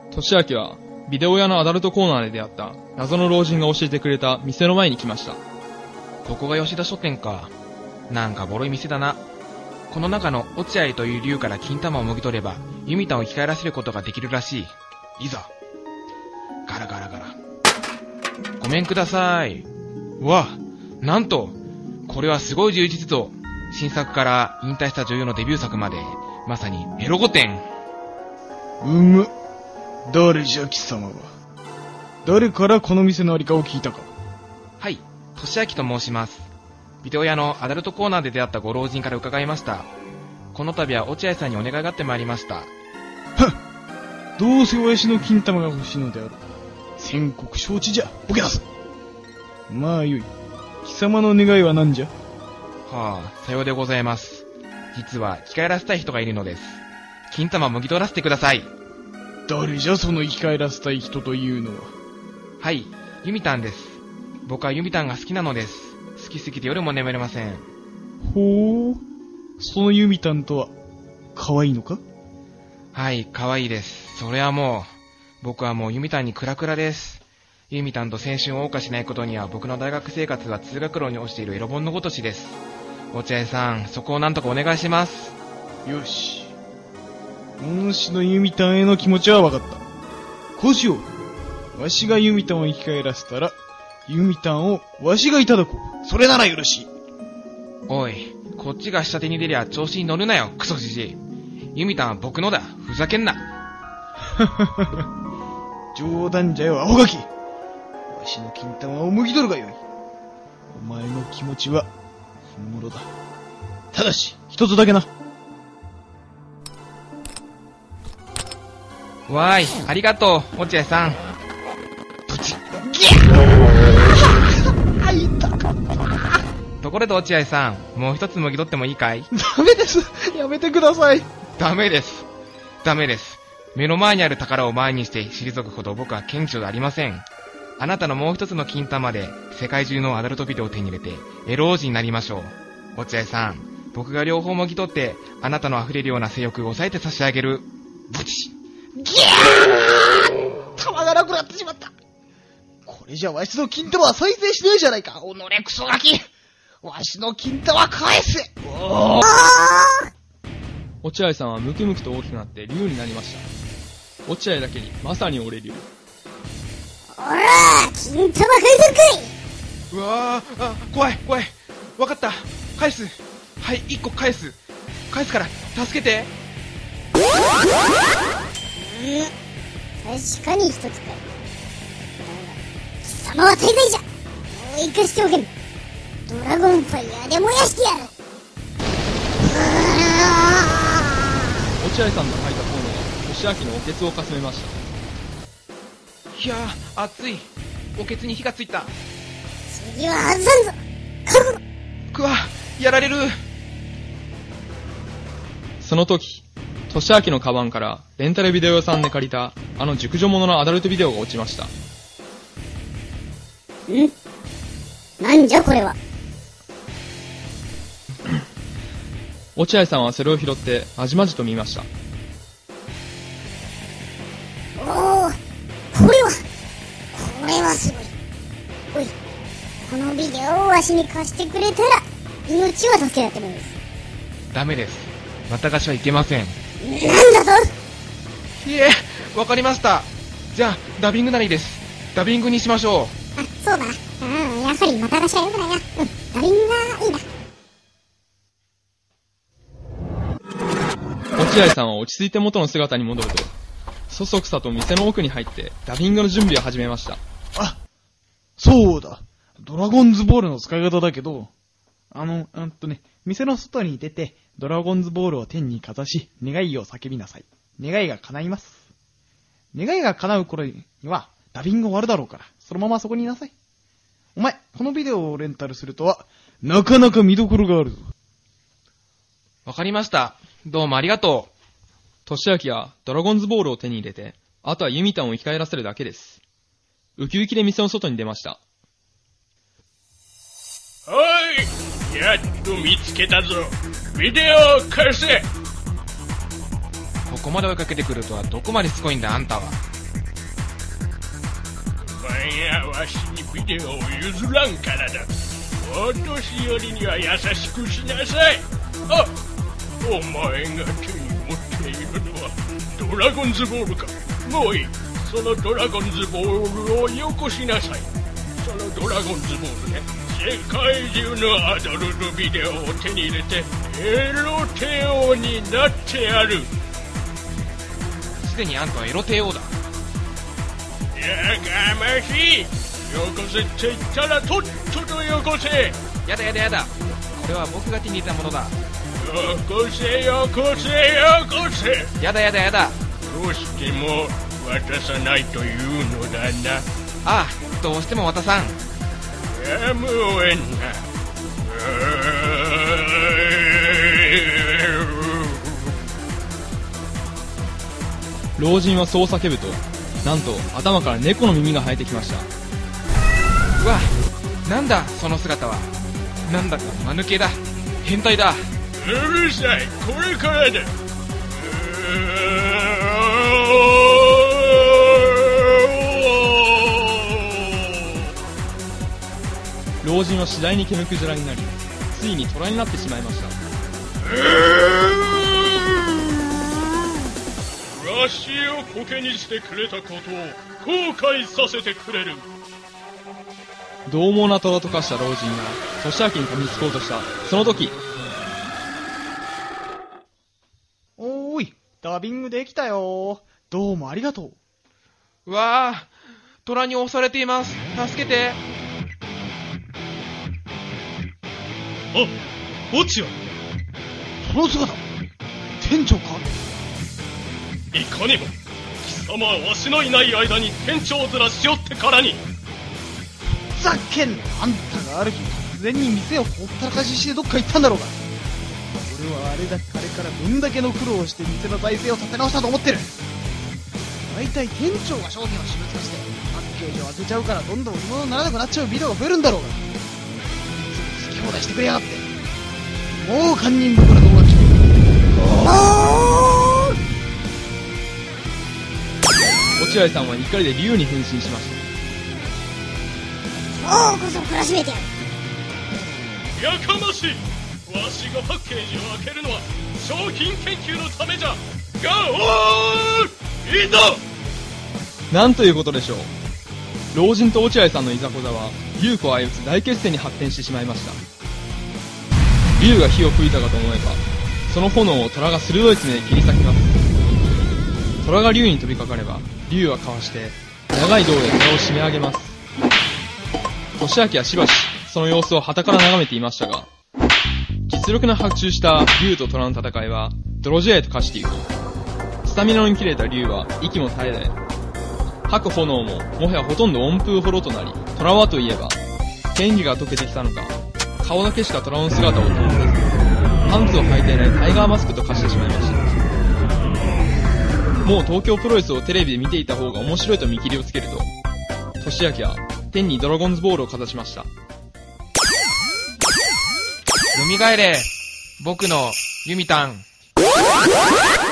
俊明はビデオ屋のアダルトコーナーで出会った謎の老人が教えてくれた店の前に来ました。 ここが吉田書店か。なんかボロい店だな。この中の落合という竜から金玉をもぎ取ればユミタンを生き返らせることができるらしい。いざ。ガラガラガラ。ごめんください。うわ、なんとこれはすごい充実度。新作から引退した女優のデビュー作まで、まさにエロ御殿。 誰じゃ貴様は。誰からこの店のありかを聞いたか。 はい、俊明と申します。ビデオ屋のアダルトコーナーで出会ったご老人から伺いました。この度は落合さんにお願いがあってまいりました。 どうせわしの金玉が欲しいのである。先刻承知じゃ。ボケ出す。まあよい。貴様の願いは何じゃ。 はあ、さようでございます。実は生き返らせたい人がいるのです。金玉もぎ取らせてください。 誰じゃその生き返らせたい人というのは。 はい、ユミタンです。僕はユミタンが好きなのです。好きすぎて夜も眠れません。 ほう、そのユミタンとは可愛いのか。 はい、可愛いです。それはもう僕はもうユミタンにクラクラです。ユミタンと青春を謳歌しないことには僕の大学生活は通学路に落ちているエロ本のごとしです。落合さん、そこをなんとかお願いします。 よし、お主のユミタンへの気持ちは分かった。こうしよう。わしがユミタンを生き返らせたらユミタンをわしがいただこう。それならよろしい。 おい、こっちが下手に出りゃ調子に乗るなよ、クソじじい。ユミタンは僕のだ。ふざけんな。 冗談じゃよ、アホガキ。わしの金玉をむぎ取るがよい。お前の気持ちは本物だ。ただし一つだけな。 わーい、ありがとう、落合さん。プチところで落合さん、もう一つもぎ取ってもいいかい？ ダメです。やめてください。 ダメです。ダメです。目の前にある宝を前にして退くほど僕は謙虚でありません。あなたのもう一つの金玉で世界中のアダルトビデオを手に入れてエロ王子になりましょう。落合さん、僕が両方もぎ取ってあなたの溢れるような性欲を抑えて差し上げる。ブチギャー！玉がなくなってしまった。これじゃわしの金玉は再生しねえじゃないか。おのれクソガキ、わしの金玉返せ。 落合さんはムキムキと大きくなって竜になりました。落合だけにまさに俺竜。 おらー、金玉返せんかい。 うわー、あ、怖い怖い。わかった、返す。はい、一個返すから助けて。 確かに一つかい。貴様は大罪じゃ。もう生かしておけん。ドラゴンファイヤーで燃やしてやる。 落合さんの吐いた炎が俊明のおけつをかすめました。 いやー、熱い。おけつに火がついた。 次は外さんぞ。覚悟。 くわ、やられる。 その時、俊明のカバンからレンタルビデオ屋さんで借りたあの熟女もののアダルトビデオが落ちました。 なんじゃこれは。 落合さんはそれを拾ってまじまじと見ました。 おお、これはすごい。おい、このビデオをわしに貸してくれたら命は助けられてるんです。 ダメです。また貸しはいけません。 なんだと。 いえ、わかりました。じゃあダビングならいいです。ダビングにしましょう。 あ、そうだな。やはりまた貸しはよくないな。ダビングがいいな。 落合さんは落ち着いて元の姿に戻ると、そそくさと店の奥に入ってダビングの準備を始めました。 あ、そうだ。ドラゴンズボールの使い方だけど、店の外に出てドラゴンズボールを天にかざし、願いを叫びなさい。願いが叶います。願いが叶う頃にはダビング終わるだろうから、そのままそこにいなさい。お前、このビデオをレンタルするとはなかなか見どころがあるぞ。 わかりました。どうもありがとう。 俊明はドラゴンズボールを手に入れて、あとはユミタンを生き返らせるだけです。ウキウキで店の外に出ました。 おい、やっと見つけたぞ。ビデオを貸せ。 ここまで追いかけてくるとはどこまでしつこいんだあんたは。 やわしにビデオを譲らんからだ。お年寄りには優しくしなさい。あ、お前が手に持っているのはドラゴンズボールか。もういい。そのドラゴンズボールをよこしなさい。そのドラゴンズボールで世界中のアダルトビデオを手に入れてエロ帝王になってやる。 すでにあんたはエロ帝王だ。 やかましい。よこせって言ったらとっととよこせ。 やだやだやだ。これは僕が手に入れたものだ。 よこせよこせよこせ。 やだやだやだ。 どうしても渡さないというのだな。 ああ、どうしても渡さん。 やむをえんな。 老人はそう叫ぶと、なんと頭から猫の耳が生えてきました。 うわ、なんだその姿は。なんだか間抜けだ。変態だ。 うるさい、これからだ。 老人は次第に毛むくじゃらになり、ついに虎になってしまいました。 わしを苔にしてくれたことを後悔させてくれる。 獰猛な虎と化した老人が年明に噛みつこうとしたその時、 おーい、ダビングできたよ。どうもありがとう。 うわあ、虎に押されています。助けて。 あ、落合。 その姿、店長か？ いかにも。貴様はわしのいない間に店長面しよってからに。 ふざけんな。あんたがある日突然に店をほったらかししてどっか行ったんだろうが。俺はあれからどんだけの苦労をして店の財政を立て直したと思ってる。大体店長が商品を私物化してパッケージを開けちゃうからどんどん売り物にならなくなっちゃうビデオが増えるんだろうが。いつも好き放題してくれやがって。もう堪忍袋の動画来てる。 落合さんは怒りで竜に変身しました。 今日こそ懲らしめてやる。 やかましい。わしがパッケージを開けるのは商品研究のためじゃが、おーい、いいぞ。 なんということでしょう。老人と落合さんのいざこざは竜子を操つ大決戦に発展してしまいました。竜が火を吹いたかと思えば、その炎を虎が鋭い爪で切り裂きます。虎が竜に飛びかかれば、竜はかわして長い胴で虎を締め上げます。年明はしばしその様子を傍から眺めていましたが、実力の伯仲した竜と虎の戦いは泥仕合と化していく。スタミナに切れた竜は息も絶え絶え、吐く炎ももはやほとんど温風ほろとなり、虎はといえば剣技が解けてきたのか、顔だけしか虎の姿を保てず、パンツを履いていないタイガーマスクと化してしまいました。もう東京プロレスをテレビで見ていた方が面白いと見切りをつけると、年明は天にドラゴンズボールをかざしました。 蘇れ、僕のユミタン。